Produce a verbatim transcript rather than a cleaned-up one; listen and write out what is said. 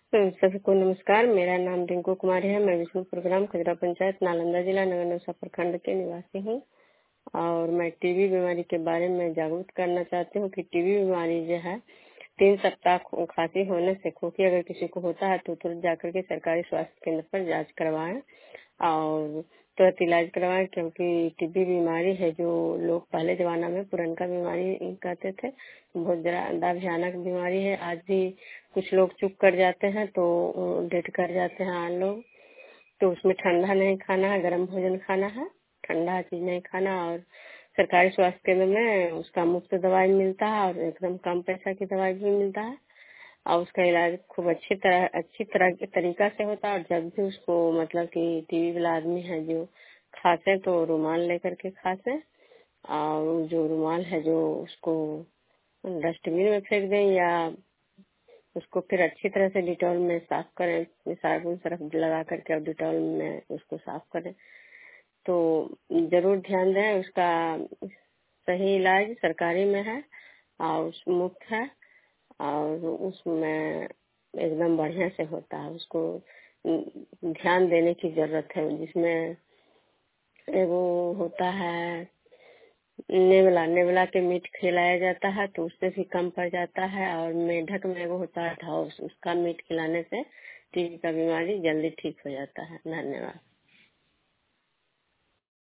तो सभी को नमस्कार। मेरा नाम रिंकू कुमारी है। मैं विष्णुपुर ग्राम खजरा पंचायत नालंदा जिला नगर नौसा प्रखंड के निवासी हूँ और मैं टीबी बीमारी के बारे में जागरूक करना चाहती हूँ कि टीबी बीमारी जो है तीन सप्ताह खांसी होने से खोखी अगर किसी को होता है तो तुरंत जाकर के सरकारी स्वास्थ्य केंद्र पर जांच करवाएं और तुरंत इलाज करवाएं, क्योंकि टीबी बीमारी है जो लोग पहले जमाना में पुरनका बीमारी कहते थे, बहुत ज्यादा भयानक बीमारी है। आज भी कुछ लोग चुप कर जाते हैं तो डेट कर जाते हैं आन लोग। तो उसमें ठंडा नहीं खाना है, गर्म भोजन खाना है, ठंडा चीज नहीं खाना। और सरकारी स्वास्थ्य केंद्र में उसका मुफ्त दवाई मिलता है और एकदम कम पैसा की दवाई भी मिलता है और उसका इलाज खूब अच्छी तरह अच्छी तरह के तरीका से होता है। और जब भी उसको मतलब कि टीबी वाला आदमी है जो खांसे तो रुमाल लेकर के खांसे और जो रुमाल है जो उसको डस्टबिन में फेंक दें या उसको फिर अच्छी तरह से डिटॉल में साफ करें, साबुन सरफ लगा करके और डिटॉल में उसको साफ करें। तो जरूर ध्यान दें, उसका सही इलाज सरकारी में है और मुफ्त है और उसमें एकदम बढ़िया से होता है। उसको ध्यान देने की जरूरत है। जिसमें वो होता है नेवला नेवला के मीट खिलाया जाता है तो उससे भी कम पड़ जाता है। और मेढक में वो होता है ढाउस, उसका मीट खिलाने से टीबी का बीमारी जल्दी ठीक हो जाता है। धन्यवाद।